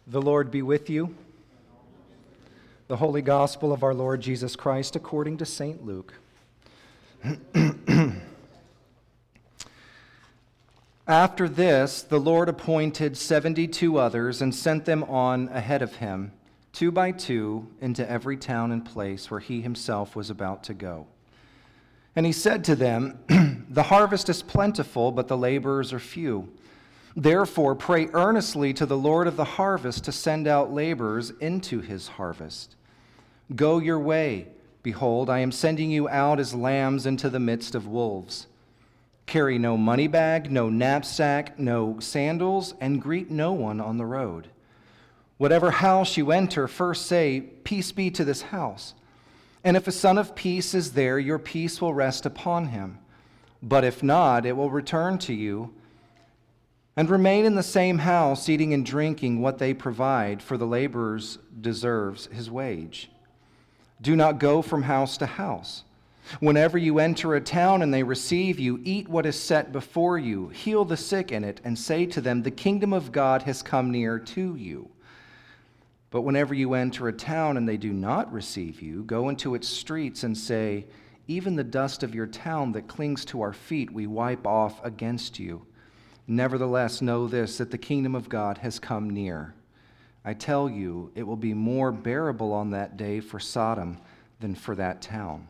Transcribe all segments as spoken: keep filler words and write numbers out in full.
The Lord be with you. The Holy Gospel of our Lord Jesus Christ according to Saint Luke. After this, the Lord appointed seventy-two others and sent them on ahead of him, two by two, into every town and place where he himself was about to go. And he said to them, "The harvest is plentiful, but the laborers are few. Therefore, pray earnestly to the Lord of the harvest to send out laborers into his harvest. Go your way. Behold, I am sending you out as lambs into the midst of wolves. Carry no money bag, no knapsack, no sandals, and greet no one on the road. Whatever house you enter, first say, 'Peace be to this house.' And if a son of peace is there, your peace will rest upon him. But if not, it will return to you. And remain in the same house, eating and drinking what they provide, for the laborer deserves his wage. Do not go from house to house. Whenever you enter a town and they receive you, eat what is set before you, heal the sick in it, and say to them, 'The kingdom of God has come near to you.' But whenever you enter a town and they do not receive you, go into its streets and say, 'Even the dust of your town that clings to our feet we wipe off against you.' Nevertheless, know this, that the kingdom of God has come near. I tell you, it will be more bearable on that day for Sodom than for that town.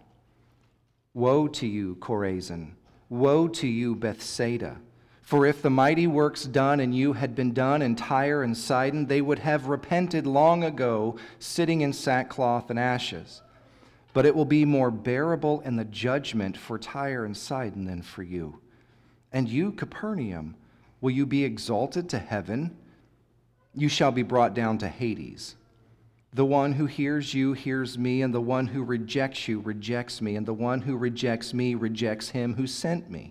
Woe to you, Chorazin! Woe to you, Bethsaida! For if the mighty works done in you had been done in Tyre and Sidon, they would have repented long ago, sitting in sackcloth and ashes. But it will be more bearable in the judgment for Tyre and Sidon than for you. And you, Capernaum, will you be exalted to heaven? You shall be brought down to Hades. The one who hears you hears me, and the one who rejects you rejects me, and the one who rejects me rejects him who sent me."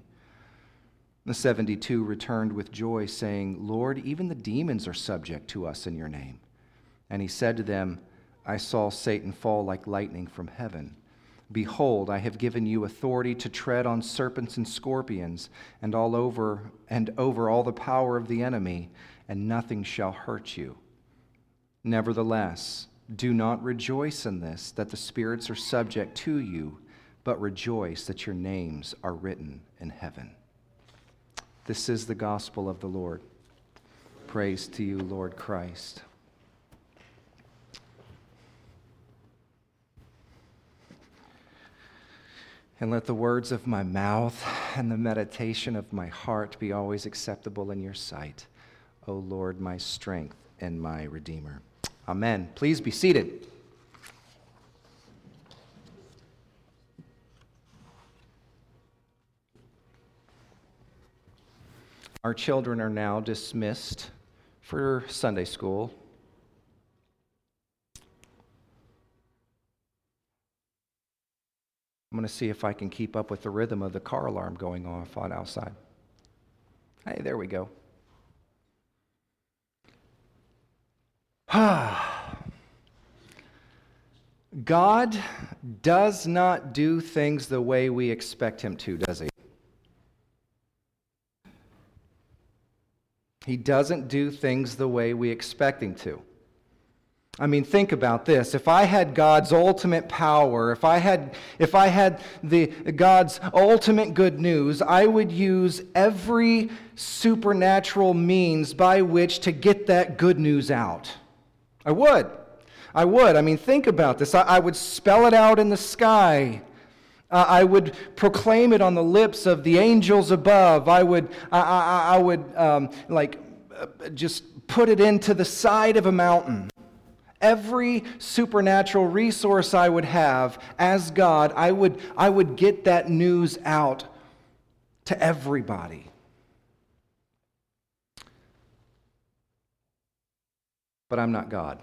The seventy-two returned with joy, saying, "Lord, even the demons are subject to us in your name." And he said to them, "I saw Satan fall like lightning from heaven. Behold, I have given you authority to tread on serpents and scorpions, and all over and over all the power of the enemy, and nothing shall hurt you. Nevertheless, do not rejoice in this, that the spirits are subject to you, but rejoice that your names are written in heaven." This is the gospel of the Lord. Praise to you, Lord Christ. And let the words of my mouth and the meditation of my heart be always acceptable in your sight, O Lord, my strength and my Redeemer. Amen. Please be seated. Our children are now dismissed for Sunday school. I'm going to see if I can keep up with the rhythm of the car alarm going off on outside. Hey, there we go. God does not do things the way we expect him to, does he? He doesn't do things the way we expect him to. I mean, think about this. If I had God's ultimate power, if I had if I had the God's ultimate good news, I would use every supernatural means by which to get that good news out. I would. I would. I mean, think about this. I, I would spell it out in the sky. Uh, I would proclaim it on the lips of the angels above. I would, I, I, I would um, like, uh, just put it into the side of a mountain. Every supernatural resource I would have as God, I would, I would get that news out to everybody. But I'm not God.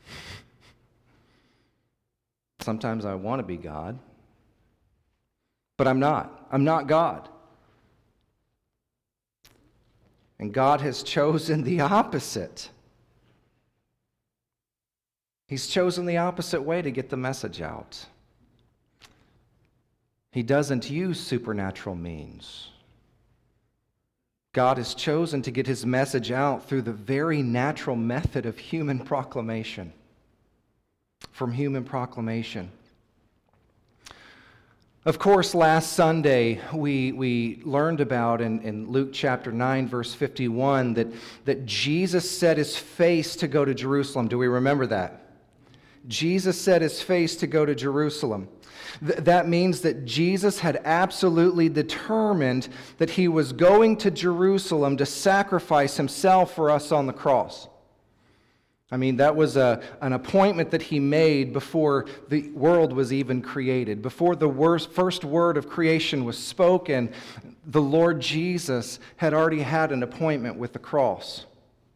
Sometimes I want to be God, but I'm not. I'm not God. And God has chosen the opposite. He's chosen the opposite way to get the message out. He doesn't use supernatural means. God has chosen to get his message out through the very natural method of human proclamation. From human proclamation. Of course, last Sunday we, we learned about in, in Luke chapter nine, verse fifty-one, that, that Jesus set his face to go to Jerusalem. Do we remember that? Jesus set his face to go to Jerusalem. Th- that means that Jesus had absolutely determined that he was going to Jerusalem to sacrifice himself for us on the cross. I mean, that was a, an appointment that he made before the world was even created. Before the worst, first word of creation was spoken, the Lord Jesus had already had an appointment with the cross.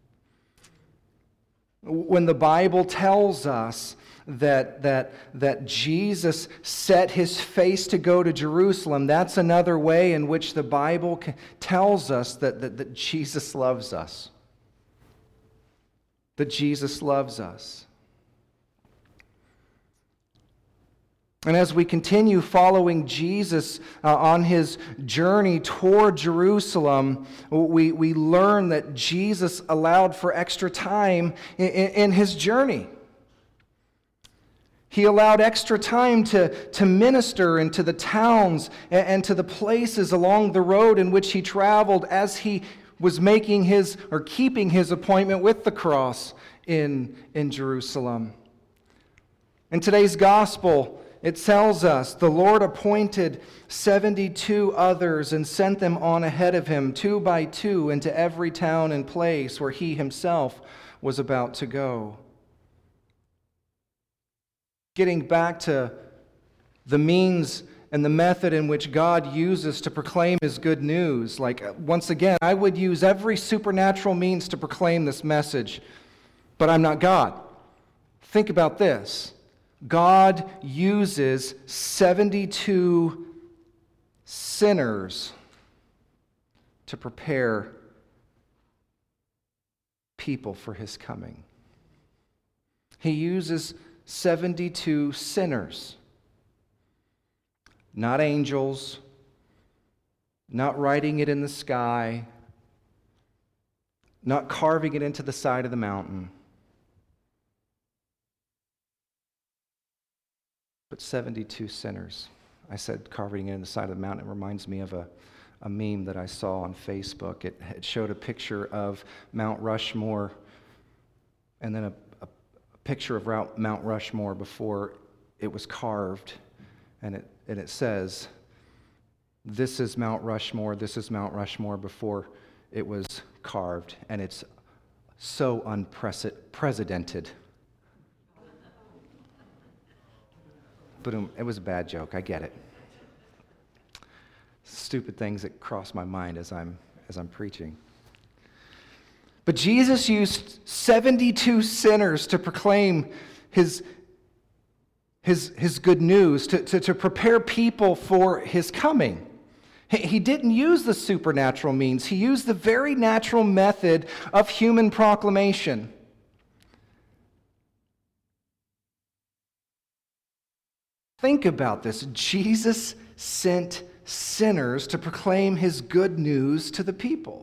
When the Bible tells us that, that, that Jesus set his face to go to Jerusalem, that's another way in which the Bible tells us that, that, that Jesus loves us. That Jesus loves us. And as we continue following Jesus uh, on his journey toward Jerusalem, we, we learn that Jesus allowed for extra time in, in his journey. He allowed extra time to, to minister into the towns and, and to the places along the road in which he traveled as he was making his or keeping his appointment with the cross in, in Jerusalem. In today's gospel, it tells us the Lord appointed seventy-two others and sent them on ahead of him, two by two, into every town and place where he himself was about to go. Getting back to the means and the method in which God uses to proclaim his good news. Like, once again, I would use every supernatural means to proclaim this message, but I'm not God. Think about this. God uses seventy-two sinners to prepare people for his coming. He uses seventy-two sinners. Not angels, not writing it in the sky, not carving it into the side of the mountain, but seventy-two sinners. I said carving it in the side of the mountain. It reminds me of a, a meme that I saw on Facebook. It, it showed a picture of Mount Rushmore and then a, a, a picture of Mount Rushmore before it was carved. And it And it says, this is Mount Rushmore, this is Mount Rushmore before it was carved. And it's so unprecedented. But it was a bad joke, I get it. Stupid things that cross my mind as I'm, as I'm preaching. But Jesus used seventy-two sinners to proclaim his His, his good news, to, to, to prepare people for his coming. He, he didn't use the supernatural means. He used the very natural method of human proclamation. Think about this. Jesus sent sinners to proclaim his good news to the people.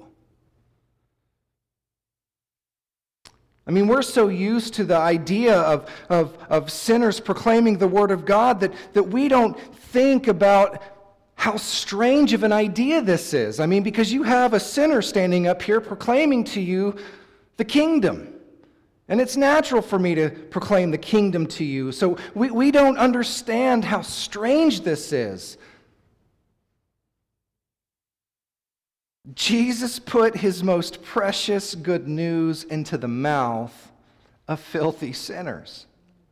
I mean, we're so used to the idea of, of, of sinners proclaiming the Word of God that, that we don't think about how strange of an idea this is. I mean, because you have a sinner standing up here proclaiming to you the kingdom. And it's natural for me to proclaim the kingdom to you. So we, we don't understand how strange this is. Jesus put his most precious good news into the mouth of filthy sinners.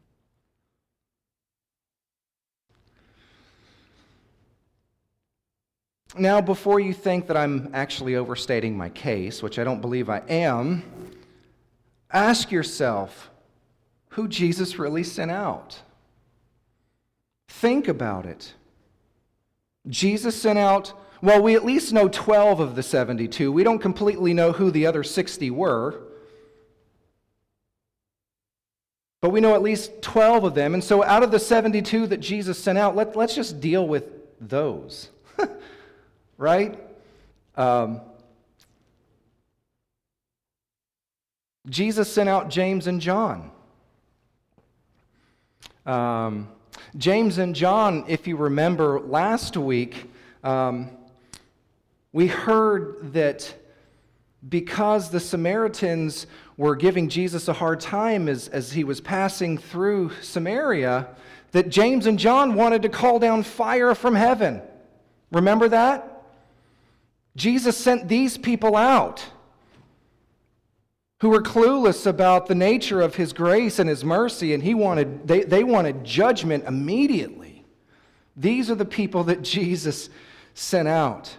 Now, before you think that I'm actually overstating my case, which I don't believe I am, ask yourself who Jesus really sent out. Think about it. Jesus sent out, well, we at least know twelve of the seventy-two. We don't completely know who the other sixty were. But we know at least twelve of them. And so out of the seventy-two that Jesus sent out, let, let's just deal with those. Right? Um, Jesus sent out James and John. Um, James and John, if you remember last week, um, we heard that because the Samaritans were giving Jesus a hard time as, as he was passing through Samaria, that James and John wanted to call down fire from heaven. Remember that? Jesus sent these people out who were clueless about the nature of his grace and his mercy, and he wanted they, they wanted judgment immediately. These are the people that Jesus sent out.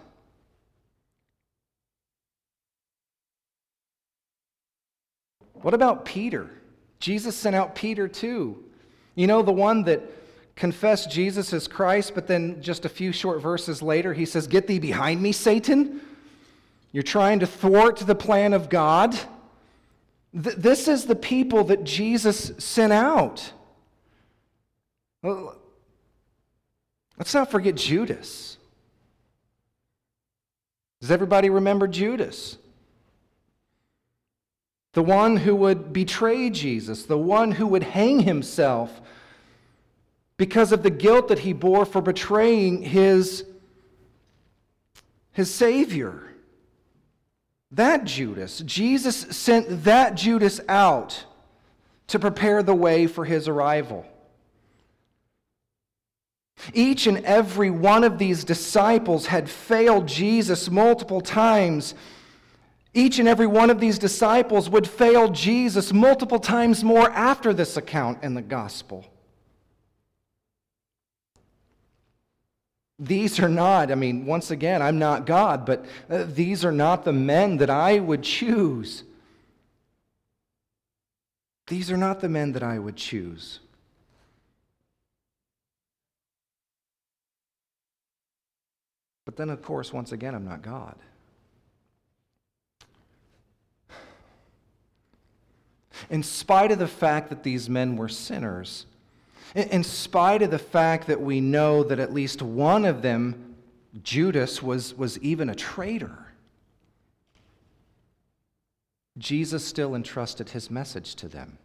What about Peter? Jesus sent out Peter too. You know, the one that confessed Jesus as Christ, but then just a few short verses later, he says, "Get thee behind me, Satan. You're trying to thwart the plan of God." Th- this is the people that Jesus sent out. Well, let's not forget Judas. Does everybody remember Judas? The one who would betray Jesus, the one who would hang himself because of the guilt that he bore for betraying his, his Savior. That Judas, Jesus sent that Judas out to prepare the way for his arrival. Each and every one of these disciples had failed Jesus multiple times. Each and every one of these disciples would fail Jesus multiple times more after this account in the gospel. These are not, I mean, once again, I'm not God, but uh, these are not the men that I would choose. These are not the men that I would choose. But then, of course, once again, I'm not God. In spite of the fact that these men were sinners, in spite of the fact that we know that at least one of them, Judas, was, was even a traitor, Jesus still entrusted his message to them.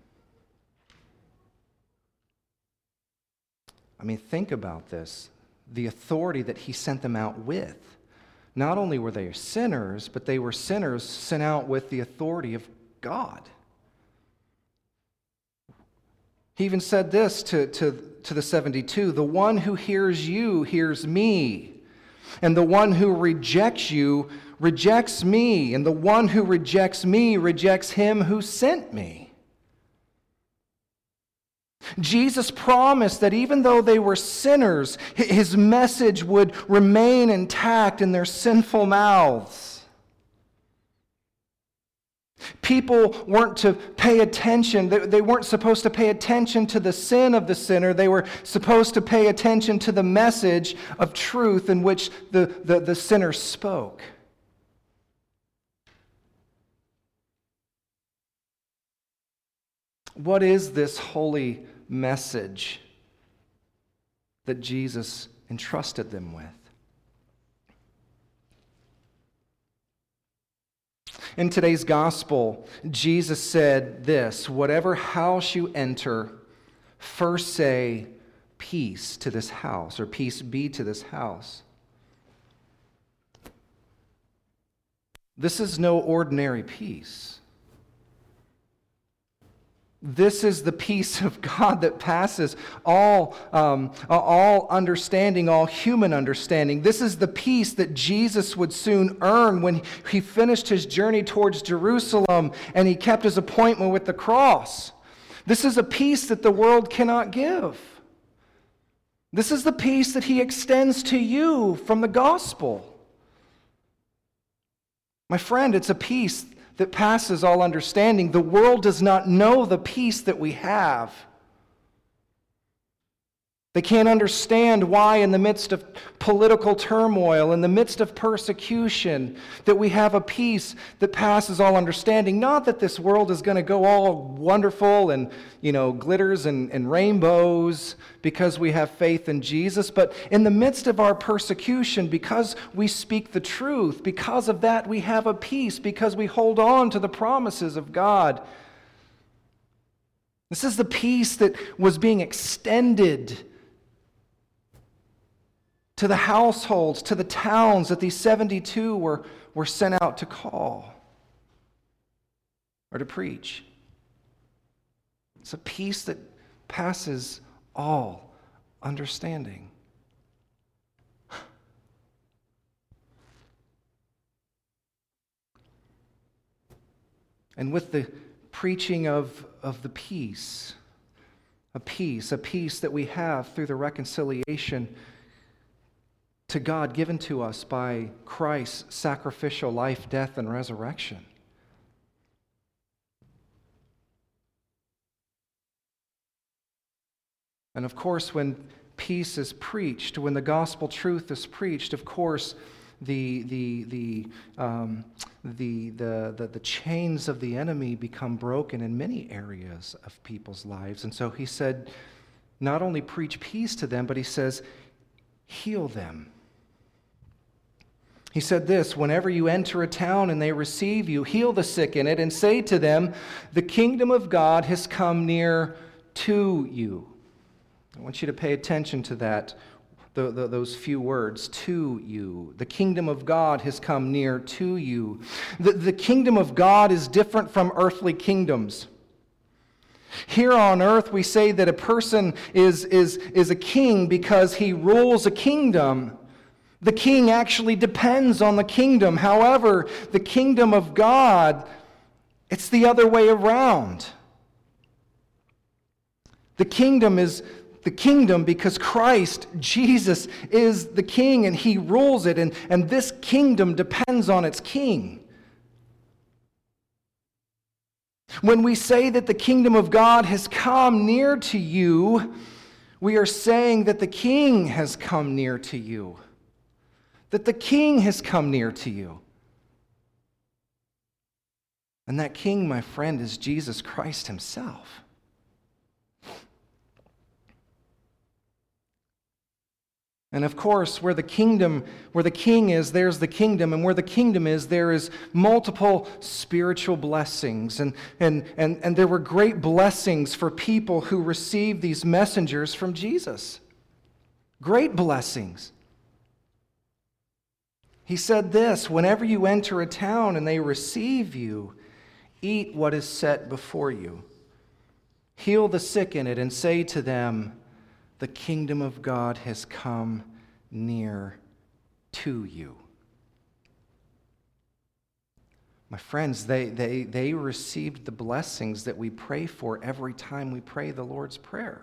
I mean, think about this. The authority that he sent them out with. Not only were they sinners, but they were sinners sent out with the authority of God. He even said this to, to, to the seventy-two, "The one who hears you hears me, and the one who rejects you rejects me, and the one who rejects me rejects him who sent me." Jesus promised that even though they were sinners, his message would remain intact in their sinful mouths. People weren't to pay attention. They weren't supposed to pay attention to the sin of the sinner. They were supposed to pay attention to the message of truth in which the, the, the sinner spoke. What is this holy message that Jesus entrusted them with? In today's gospel, Jesus said this, "Whatever house you enter, first say, 'Peace to this house,' or 'Peace be to this house.'" This is no ordinary peace. This is the peace of God that passes all, um, all understanding, all human understanding. This is the peace that Jesus would soon earn when he finished his journey towards Jerusalem and he kept his appointment with the cross. This is a peace that the world cannot give. This is the peace that he extends to you from the gospel. My friend, it's a peace that passes all understanding. The world does not know the peace that we have. They can't understand why in the midst of political turmoil, in the midst of persecution, that we have a peace that passes all understanding. Not that this world is going to go all wonderful and, you know, glitters and, and rainbows because we have faith in Jesus, but in the midst of our persecution, because we speak the truth, because of that we have a peace, because we hold on to the promises of God. This is the peace that was being extended to the households, to the towns that these seventy-two were, were sent out to call or to preach. It's a peace that passes all understanding. And with the preaching of, of the peace, a peace, a peace that we have through the reconciliation to God given to us by Christ's sacrificial life, death, and resurrection. And of course, when peace is preached, when the gospel truth is preached, of course, the the the um, the, the the the chains of the enemy become broken in many areas of people's lives. And so he said, not only preach peace to them, but he says, heal them. He said this, whenever you enter a town and they receive you, heal the sick in it and say to them, the kingdom of God has come near to you. I want you to pay attention to that, the, the, those few words, to you. The kingdom of God has come near to you. The, the kingdom of God is different from earthly kingdoms. Here on earth, we say that a person is, is, is a king because he rules a kingdom. The king actually depends on the kingdom. However, the kingdom of God, it's the other way around. The kingdom is the kingdom because Christ, Jesus, is the king and he rules it, and, and this kingdom depends on its king. When we say that the kingdom of God has come near to you, we are saying that the king has come near to you. That the king has come near to you. And that king, my friend, is Jesus Christ himself. And of course, where the kingdom, where the king is, there's the kingdom. And where the kingdom is, there is multiple spiritual blessings. And, and, and, and there were great blessings for people who received these messengers from Jesus. Great blessings. He said this, whenever you enter a town and they receive you, eat what is set before you. Heal the sick in it and say to them, the kingdom of God has come near to you. My friends, they, they, they received the blessings that we pray for every time we pray the Lord's Prayer.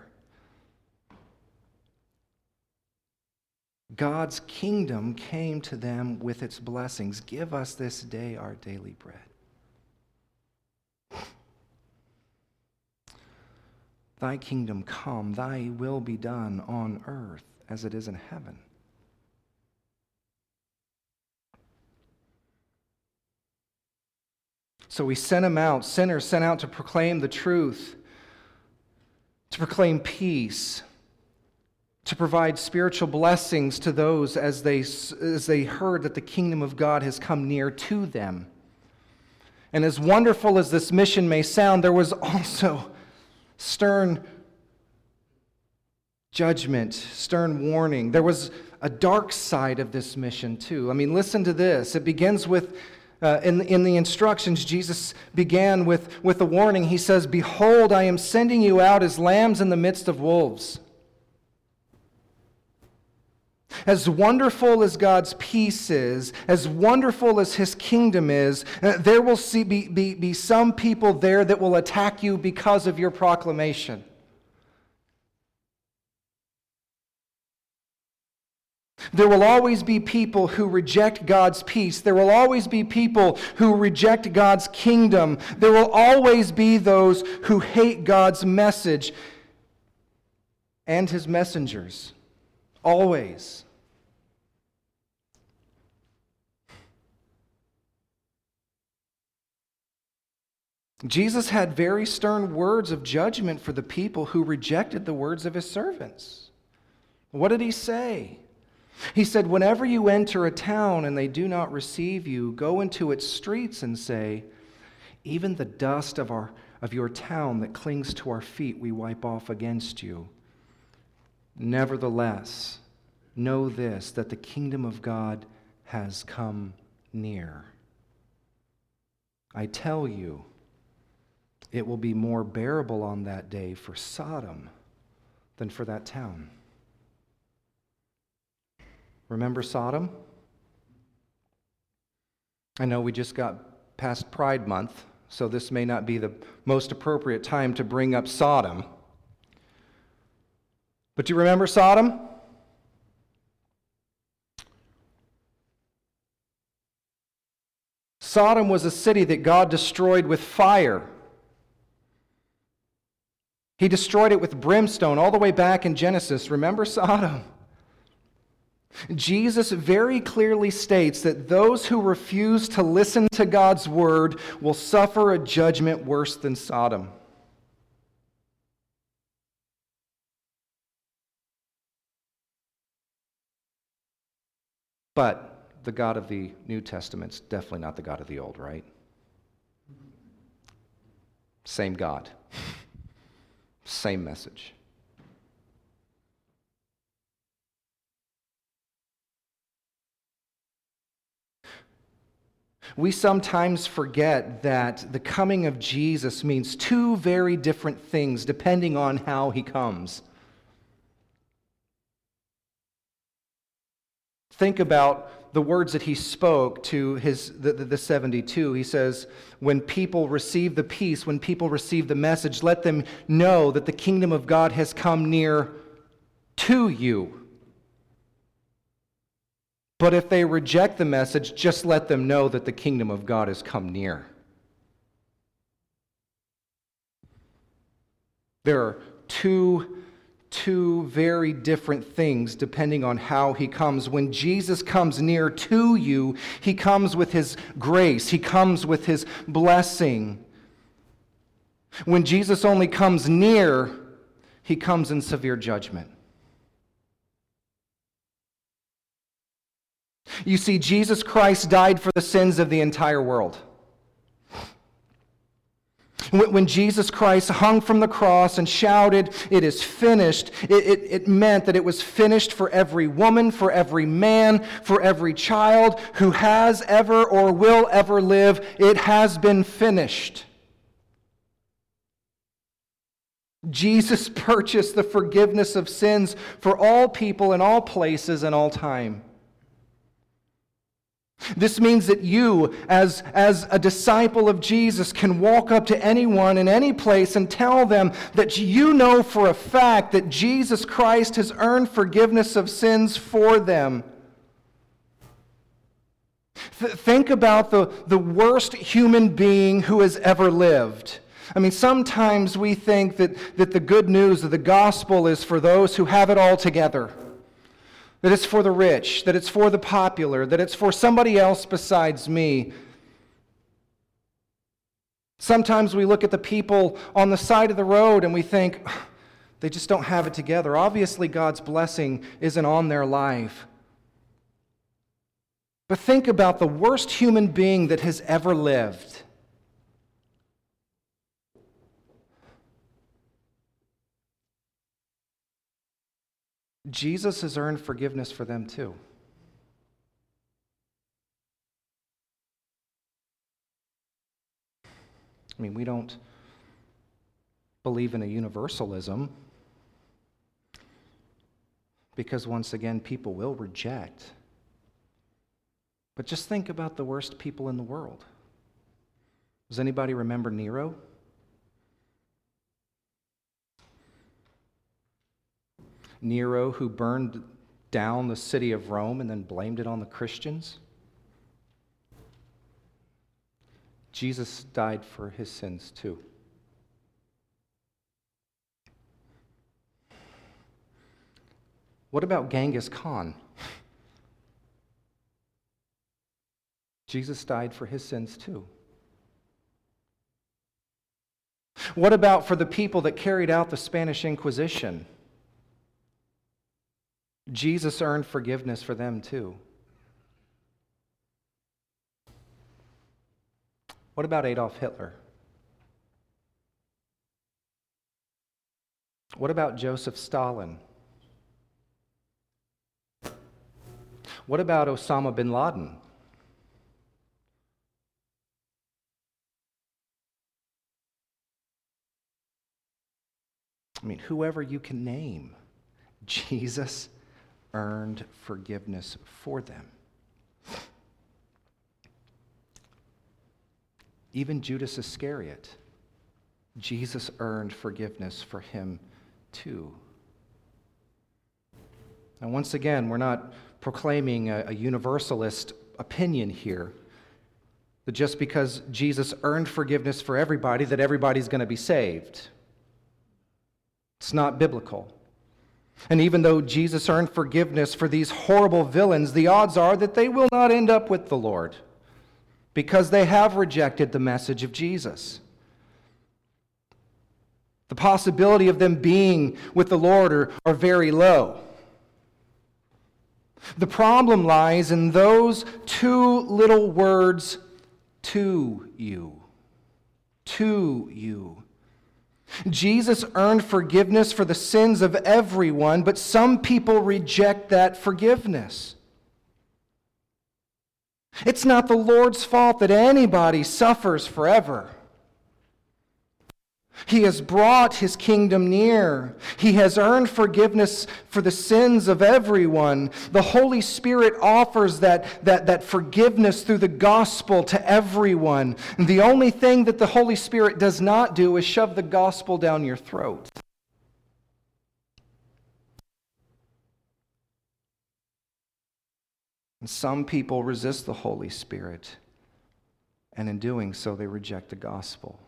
God's kingdom came to them with its blessings. Give us this day our daily bread. Thy kingdom come, thy will be done on earth as it is in heaven. So we sent them out, sinners sent out to proclaim the truth, to proclaim peace, to provide spiritual blessings to those as they, as they heard that the kingdom of God has come near to them. And as wonderful as this mission may sound, there was also stern judgment, stern warning. There was a dark side of this mission too. I mean, listen to this. It begins with, uh, in, in the instructions, Jesus began with, with a warning. He says, behold, I am sending you out as lambs in the midst of wolves. As wonderful as God's peace is, as wonderful as his kingdom is, uh, there will see, be, be, be some people there that will attack you because of your proclamation. There will always be people who reject God's peace. There will always be people who reject God's kingdom. There will always be those who hate God's message. and his messengers, always. Jesus had very stern words of judgment for the people who rejected the words of his servants. What did he say? He said, whenever you enter a town and they do not receive you, go into its streets and say, even the dust of our of your town that clings to our feet we wipe off against you. Nevertheless, know this, that the kingdom of God has come near. I tell you, it will be more bearable on that day for Sodom than for that town. Remember Sodom? I know we just got past Pride Month, so this may not be the most appropriate time to bring up Sodom. But do you remember Sodom? Sodom was a city that God destroyed with fire. He destroyed it with brimstone all the way back in Genesis. Remember Sodom? Jesus very clearly states that those who refuse to listen to God's word will suffer a judgment worse than Sodom. But the God of the New Testament's definitely not the God of the Old, right? Same God. Same message. We sometimes forget that the coming of Jesus means two very different things depending on how he comes. Think about the words that he spoke to his the, the, the seventy-two. He says, when people receive the peace, when people receive the message, let them know that the kingdom of God has come near to you. But if they reject the message, just let them know that the kingdom of God has come near. There are two, two very different things depending on how he comes. When Jesus comes near to you, he comes with his grace. He comes with his blessing. When Jesus only comes near, he comes in severe judgment. You see, Jesus Christ died for the sins of the entire world. When Jesus Christ hung from the cross and shouted, "It is finished," it, it, it meant that it was finished for every woman, for every man, for every child who has ever or will ever live. It has been finished. Jesus purchased the forgiveness of sins for all people in all places and all time. This means that you, as, as a disciple of Jesus, can walk up to anyone in any place and tell them that you know for a fact that Jesus Christ has earned forgiveness of sins for them. Th- think about the, the worst human being who has ever lived. I mean, sometimes we think that, that the good news of the gospel is for those who have it all together. That it's for the rich, that it's for the popular, that it's for somebody else besides me. Sometimes we look at the people on the side of the road and we think, they just don't have it together. Obviously, God's blessing isn't on their life. But think about the worst human being that has ever lived. Jesus has earned forgiveness for them too. I mean, we don't believe in a universalism because, once again, people will reject. But just think about the worst people in the world. Does anybody remember Nero? Nero, who burned down the city of Rome and then blamed it on the Christians. Jesus died for his sins too. What about Genghis Khan? Jesus died for his sins too. What about for the people that carried out the Spanish Inquisition? Jesus earned forgiveness for them too. What about Adolf Hitler? What about Joseph Stalin? What about Osama bin Laden? I mean, whoever you can name, Jesus earned forgiveness for them. Even Judas Iscariot, Jesus earned forgiveness for him too. Now, once again, we're not proclaiming a, a universalist opinion here, that just because Jesus earned forgiveness for everybody, that everybody's going to be saved. It's not biblical. And even though Jesus earned forgiveness for these horrible villains, the odds are that they will not end up with the Lord because they have rejected the message of Jesus. The possibility of them being with the Lord are, are very low. The problem lies in those two little words, to you. To you. Jesus earned forgiveness for the sins of everyone, but some people reject that forgiveness. It's not the Lord's fault that anybody suffers forever. He has brought his kingdom near. He has earned forgiveness for the sins of everyone. The Holy Spirit offers that, that, that forgiveness through the gospel to everyone. And the only thing that the Holy Spirit does not do is shove the gospel down your throat. And some people resist the Holy Spirit, and in doing so, they reject the gospel.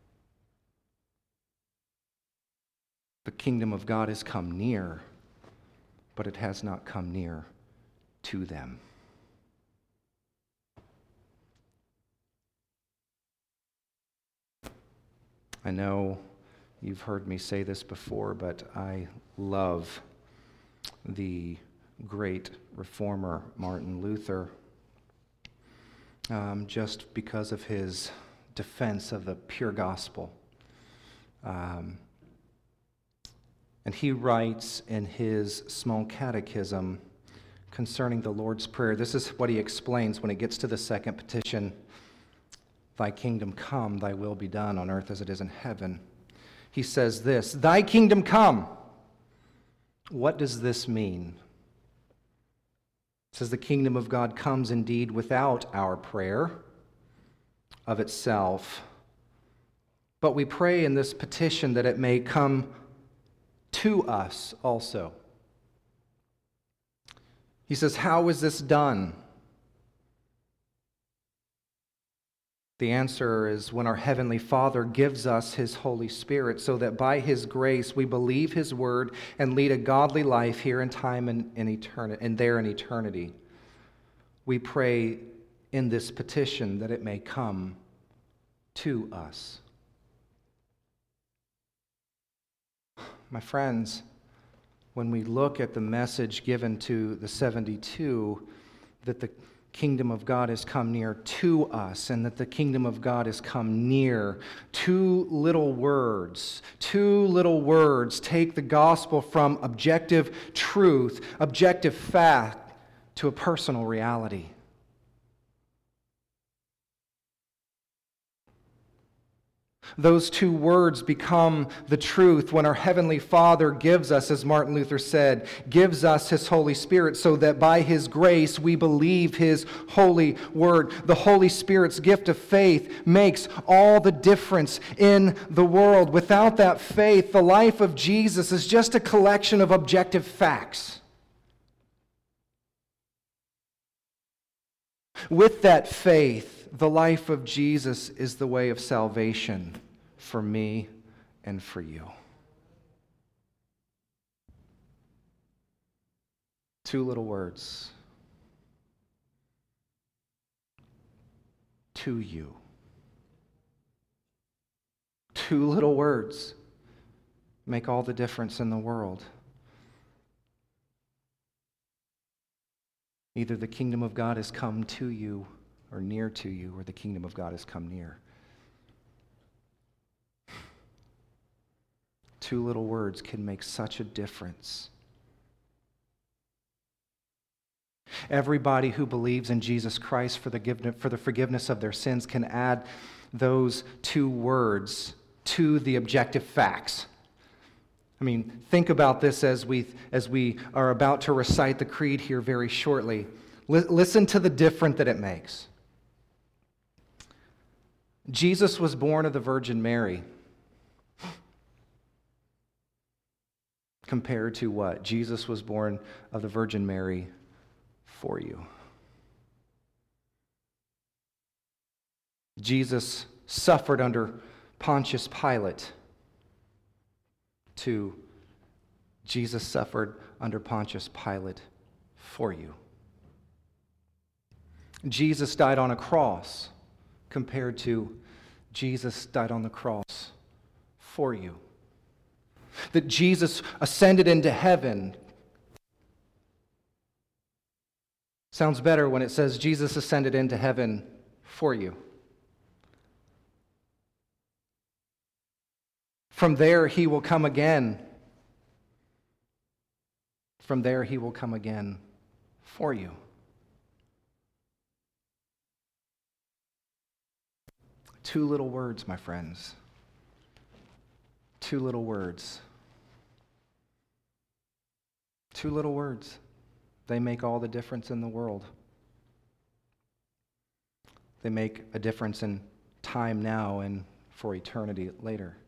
The kingdom of God has come near, but it has not come near to them. I know you've heard me say this before, but I love the great reformer Martin Luther, um, just because of his defense of the pure gospel. Um, And he writes in his small catechism concerning the Lord's Prayer. This is what he explains when it gets to the second petition. Thy kingdom come, thy will be done on earth as it is in heaven. He says this, thy kingdom come. What does this mean? It says the kingdom of God comes indeed without our prayer of itself. But we pray in this petition that it may come to us also. He says, how is this done? The answer is when our Heavenly Father gives us His Holy Spirit so that by His grace we believe His word and lead a godly life here in time and in eternity, and there in eternity. We pray in this petition that it may come to us. My friends, when we look at the message given to the seventy-two, that the kingdom of God has come near to us and that the kingdom of God has come near, two little words, two little words take the gospel from objective truth, objective fact, to a personal reality. Those two words become the truth when our Heavenly Father gives us, as Martin Luther said, gives us His Holy Spirit so that by His grace we believe His holy word. The Holy Spirit's gift of faith makes all the difference in the world. Without that faith, the life of Jesus is just a collection of objective facts. With that faith, the life of Jesus is the way of salvation for me and for you. Two little words. To you. Two little words make all the difference in the world. Either the kingdom of God has come to you or near to you, or the kingdom of God has come near. Two little words can make such a difference. Everybody who believes in Jesus Christ for the, for the forgiveness of their sins can add those two words to the objective facts. I mean, think about this as we, as we are about to recite the creed here very shortly. L- listen to the difference that it makes. Jesus was born of the Virgin Mary. Compared to what? Jesus was born of the Virgin Mary for you. Jesus suffered under Pontius Pilate. To Jesus suffered under Pontius Pilate for you. Jesus died on a cross compared to Jesus died on the cross for you. That Jesus ascended into heaven. Sounds better when it says Jesus ascended into heaven for you. From there he will come again. From there he will come again for you. Two little words, my friends. Two little words. Two little words. They make all the difference in the world. They make a difference in time now and for eternity later.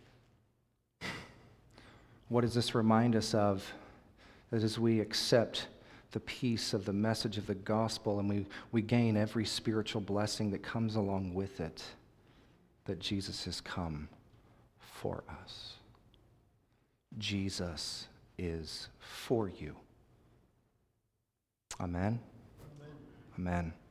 What does this remind us of? That as we accept the peace of the message of the gospel and we, we gain every spiritual blessing that comes along with it, that Jesus has come for us. Jesus is for you. Amen? Amen. Amen.